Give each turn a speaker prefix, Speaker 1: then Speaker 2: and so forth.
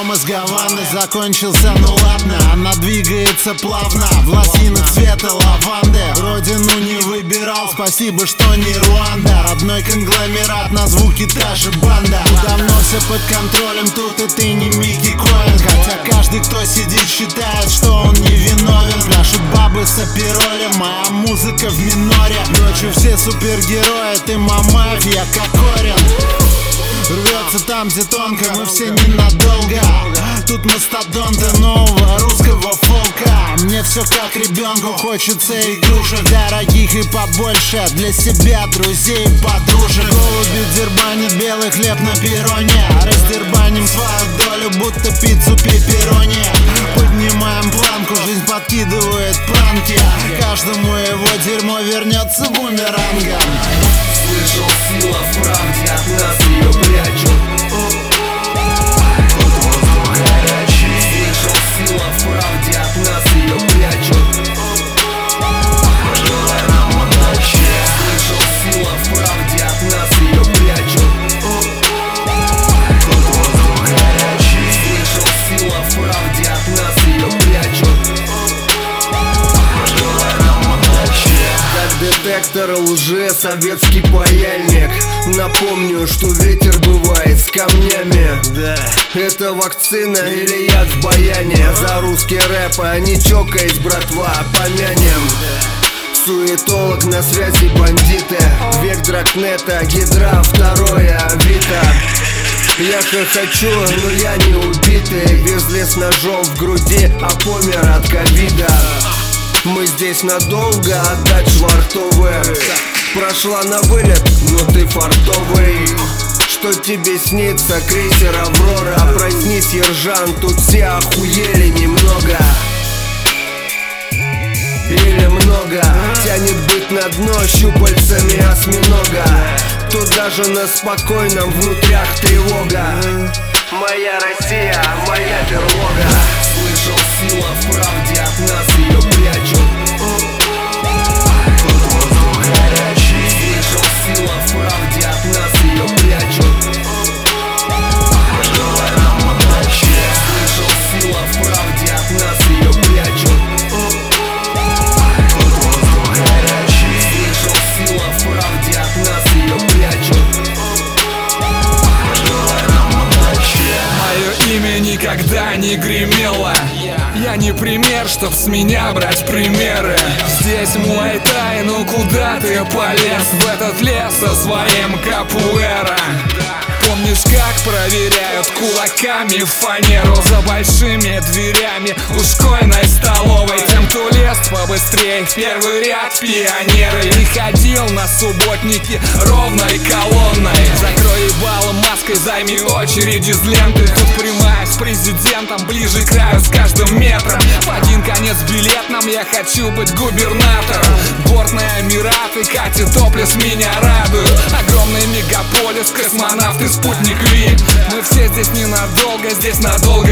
Speaker 1: прямиком из Гаваны. Закончился, ну ладно, она двигается плавно в лосинах цвета лаванды. Родину не выбирал, спасибо, что не Руанда. Родной конгломерат, на звуки та же банда. Давно все под контролем, тут и ты не Микки Коэн. Хотя каждый, кто сидит, считает, что он не виновен. Пляшут бабы с аперолем, моя музыка в миноре. Ночью все супергерои, ты Мамаев, я Кокорин. Рвется там, где тонко, мы все ненадолго. Тут мастодонты нового русского фолка. Мне все как ребенку, хочется игрушек дорогих и побольше. Для себя, друзей и подружек. Голуби дербанят белый хлеб на перроне. Раздербаним свою долю, будто пиццу пепперони. Поднимаем планку, жизнь подкидывает пранки. Каждому его дерьмо вернется бумерангом.
Speaker 2: Слышал, сила в правде, от нас ее прячут. Воздух горячий. Слышал, сила в правде, от нас ее прячут. Пожелай нам удачи. Слышал, сила в правде, от нас ее прячут. Воздух горячий. Слышал, сила в правде, от нас ее прячут. Пожелай нам удачи.
Speaker 3: Как детектор лжи, советский паяльник. Напомню, что ветер бывает с камнями. Да. Это вакцина или яд в баяне. За русский рэп, а не чокаясь, братва, помянем. Суетолог на связи, бандиты. Век дракнета, гидра, второе Авито. Я хохочу, но я не убитый. Везли с ножом в груди, а помер от ковида. Мы здесь надолго, отдать швартовые. Прошла на вылет, но ты фартовый. Что тебе снится, крейсер Аврора? Проснись, Ержан, тут все охуели немного. Или много. Тянет быть на дно щупальцами осьминога. Тут даже на спокойном внутрях тревога. Моя Россия, моя берлога.
Speaker 2: Слышал, сила в правде, от нас ее прячут. Воздух горячий. Слышал, сила в правде, от нас ее прячут. Пожелай нам удачи. Слышал, сила в правде, от нас ее прячут. Воздух горячий. Слышал, сила в правде, от нас ее прячут. Пожелай нам удачи.
Speaker 4: Мое имя никогда не гремело. Я не пример, чтоб с меня брать примеры. Здесь муай-тай, ну куда ты полез в этот лес со своим капуэра? Помнишь, как проверяют кулаками фанеру за большими дверями у школьной столовой? Тем, кто лез побыстрее в первый ряд пионеры и ходил на субботники ровной колонной. Закрой ебало маской, займи очередь из ленты. Тут прямая с президентом, ближе к краю с каждым метром. В один конец билетном я хочу быть губернатором. Бортные Эмираты, катит топлес меня радуют. Огромный мегаполис, космонавты, спутник Ви. Мы все здесь ненадолго, здесь надолго